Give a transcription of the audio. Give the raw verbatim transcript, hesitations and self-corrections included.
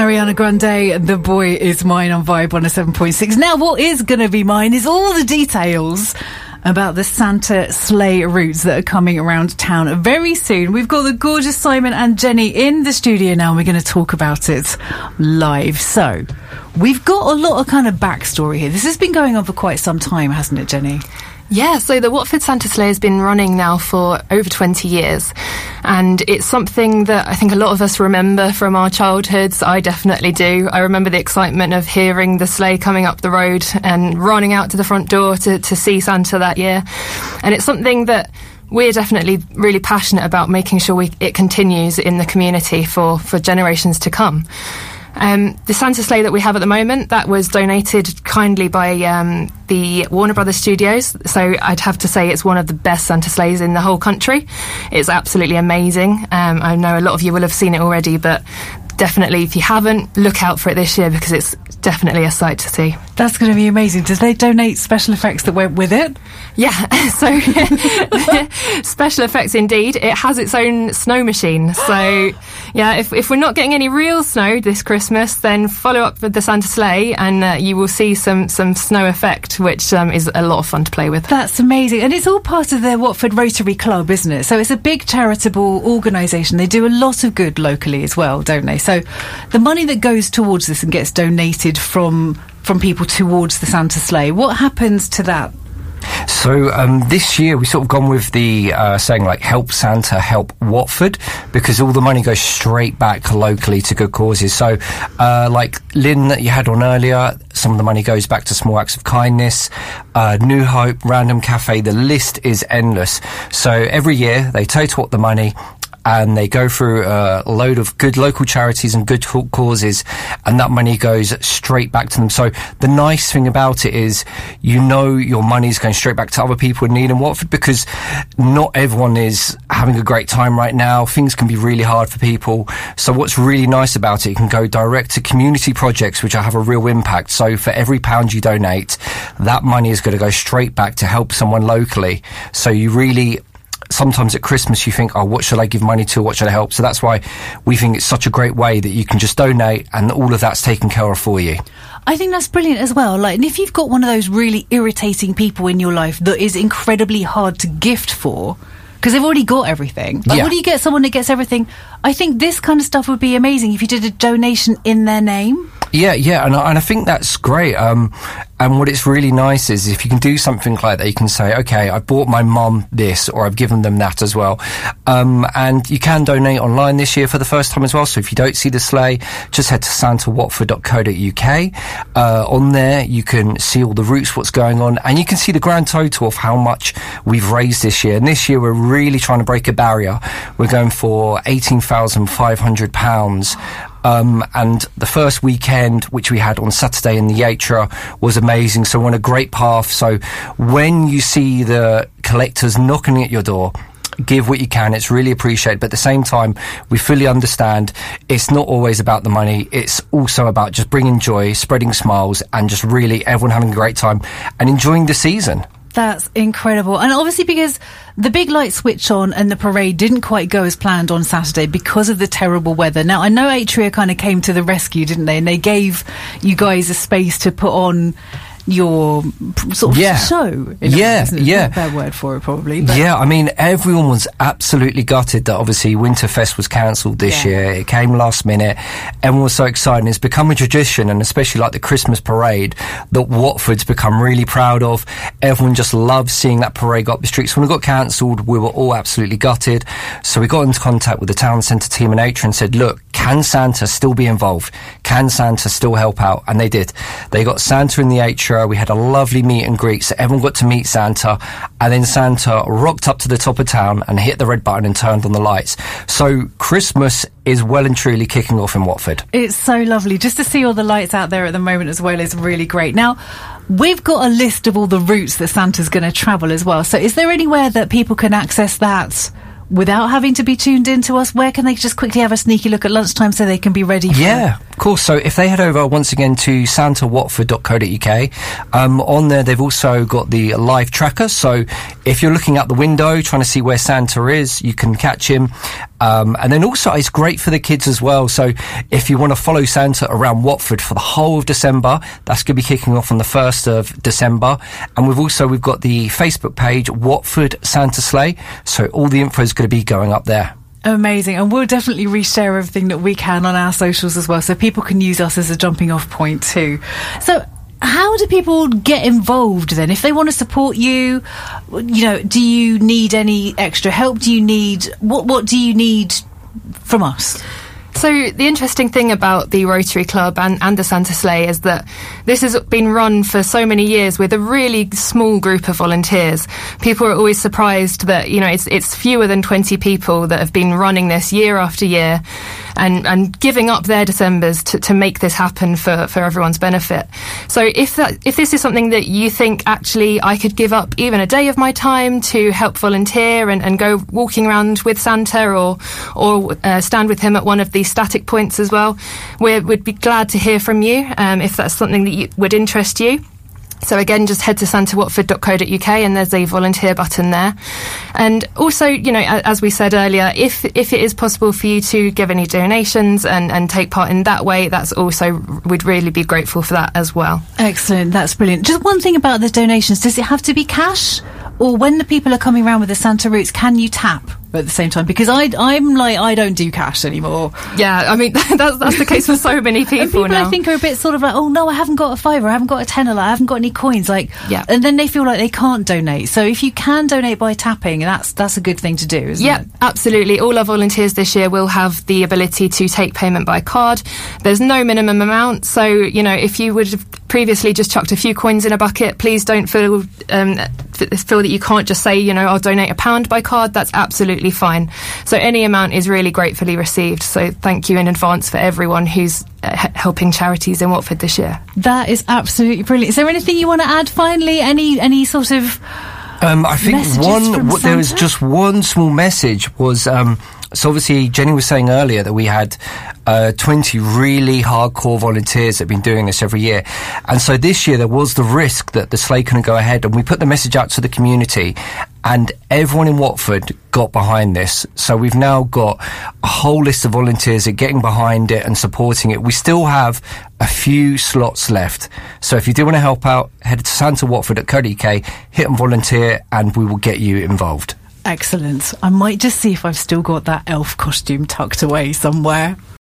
Ariana Grande, The Boy Is Mine on Vibe one oh seven point six. Now, what is going to be mine is all the details about the Santa sleigh routes that are coming around town very soon. We've got the gorgeous Simon and Jenny in the studio now, and we're going to talk about it live. So, we've got a lot of kind of backstory here. This has been going on for quite some time, hasn't it, Jenny? Yeah, so the Watford Santa Sleigh has been running now for over twenty years, and it's something that I think a lot of us remember from our childhoods. I definitely do. I remember the excitement of hearing the sleigh coming up the road and running out to the front door to, to see Santa that year. And it's something that we're definitely really passionate about, making sure we, it continues in the community for, for generations to come. Um, the Santa sleigh that we have at the moment, that was donated kindly by um, the Warner Brothers Studios. So I'd have to say it's one of the best Santa sleighs in the whole country. It's absolutely amazing. Um, I know a lot of you will have seen it already, but definitely, if you haven't, look out for it this year because it's definitely a sight to see. That's going to be amazing. Does they donate special effects that went with it? Yeah, so special effects indeed. It has its own snow machine. So, yeah, if, if we're not getting any real snow this Christmas, then follow up with the Santa sleigh and uh, you will see some, some snow effect, which um, is a lot of fun to play with. That's amazing. And it's all part of their Watford Rotary Club, isn't it? So it's a big charitable organisation. They do a lot of good locally as well, don't they? So the money that goes towards this and gets donated from from people towards the Santa sleigh, what happens to that? So um, this year we sort of gone with the uh, saying like help Santa, help Watford, because all the money goes straight back locally to good causes. So uh, like Lynn that you had on earlier, some of the money goes back to small acts of kindness, uh, New Hope, Random Cafe, the list is endless. So every year they total up the money and they go through a load of good local charities and good causes, and that money goes straight back to them. So the nice thing about it is, you know, your money's going straight back to other people in need in Watford, because not everyone is having a great time right now. Things can be really hard for people. So what's really nice about it, it can go direct to community projects which have a real impact. So for every pound you donate, that money is going to go straight back to help someone locally. So you really... Sometimes at Christmas you think, oh, what should I give money to? What should I help? So that's why we think it's such a great way that you can just donate and all of that's taken care of for you. I think that's brilliant as well. Like, and if you've got one of those really irritating people in your life that is incredibly hard to gift for, because they've already got everything. Like, yeah. What do you get someone that gets everything? I think this kind of stuff would be amazing if you did a donation in their name. Yeah, yeah, and I, and I think that's great. Um, and what it's really nice is if you can do something like that, you can say, okay, I bought my mum this, or I've given them that as well. Um, and you can donate online this year for the first time as well. So if you don't see the sleigh, just head to santa watford dot co dot u k. Uh, on there, you can see all the routes, what's going on, and you can see the grand total of how much we've raised this year. And this year, we're really trying to break a barrier. We're going for eighteen thousand five hundred pounds. Um, and the first weekend, which we had on Saturday in the Atrium, was amazing. So we're on a great path. So when you see the collectors knocking at your door, give what you can. It's really appreciated. But at the same time, we fully understand it's not always about the money. It's also about just bringing joy, spreading smiles, and just really everyone having a great time and enjoying the season. That's incredible. And obviously because the big light switch on and the parade didn't quite go as planned on Saturday because of the terrible weather. Now, I know Atria kind of came to the rescue, didn't they? And they gave you guys a space to put on your sort of yeah. show. Yeah, isn't it? yeah. Not a bad word for it, probably. But yeah, I mean, everyone was absolutely gutted that obviously Winterfest was cancelled this yeah. year. It came last minute. Everyone was so excited. It's become a tradition, and especially like the Christmas parade, that Watford's become really proud of. Everyone just loves seeing that parade go up the streets. When it got cancelled, we were all absolutely gutted. So we got into contact with the town centre team in Atria and said, look, can Santa still be involved? Can Santa still help out? And they did. They got Santa in the Atria. We had a lovely meet and greet, so everyone got to meet Santa, and then Santa rocked up to the top of town and hit the red button and turned on the lights. So Christmas is well and truly kicking off in Watford. It's so lovely. Just to see all the lights out there at the moment as well is really great. Now, we've got a list of all the routes that Santa's going to travel as well. So is there anywhere that people can access that without having to be tuned in to us? Where can they just quickly have a sneaky look at lunchtime so they can be ready for Yeah, of course. So if they head over once again to santa watford dot co dot u k, um, on there they've also got the live tracker. So if you're looking out the window trying to see where Santa is, you can catch him. Um, and then also it's great for the kids as well. So if you want to follow Santa around Watford for the whole of December, that's going to be kicking off on the first of December. And we've also, we've got the Facebook page, Watford Santa Sleigh. So all the info is going to be going up there. Amazing. And we'll definitely reshare everything that we can on our socials as well, so people can use us as a jumping off point too. So how do people get involved then? If they want to support you, you know, do you need any extra help? Do you need, what, what do you need from us? So the interesting thing about the Rotary Club and, and the Santa Sleigh is that this has been run for so many years with a really small group of volunteers. People are always surprised that, you know, it's it's fewer than twenty people that have been running this year after year and, and giving up their Decembers to, to make this happen for, for everyone's benefit. So if that if this is something that you think, actually, I could give up even a day of my time to help volunteer and, and go walking around with Santa or, or uh, stand with him at one of these static points as well, we would be glad to hear from you um, if that's something that you, would interest you. So again, just head to santa watford dot co dot uk and there's a volunteer button there. And also, you know, as we said earlier, if if it is possible for you to give any donations and, and take part in that way, that's also, we'd really be grateful for that as well. Excellent, that's brilliant. Just one thing about the donations, does it have to be cash? Or when the people are coming around with the Santa routes, can you tap at the same time? Because I, I'm like, I don't do cash anymore. Yeah, I mean, that's, that's the case for so many people, and people now. I think are a bit sort of like, oh no, I haven't got a fiver, I haven't got a tenner, like, I haven't got any coins, like, yeah. And then they feel like they can't donate. So if you can donate by tapping, that's that's a good thing to do, isn't yeah, it? Yeah, absolutely. All our volunteers this year will have the ability to take payment by card. There's no minimum amount, so, you know, if you would have previously just chucked a few coins in a bucket, please don't feel um, feel that you can't just say, you know, I'll donate a pound by card. That's absolutely fine. So any amount is really gratefully received. So thank you in advance for everyone who's uh, h- helping charities in Watford this year. That is absolutely brilliant. Is there anything you want to add finally? Any any sort of um, I think one, w- there was just one small message was, um, so obviously Jenny was saying earlier that we had uh, twenty really hardcore volunteers that have been doing this every year. And so this year there was the risk that the sleigh couldn't go ahead, and we put the message out to the community and everyone in Watford got behind this. So we've now got a whole list of volunteers that are getting behind it and supporting it. We still have a few slots left. So if you do want to help out, head to santa watford dot co dot uk, hit and volunteer, and we will get you involved. Excellent. I might just see if I've still got that elf costume tucked away somewhere.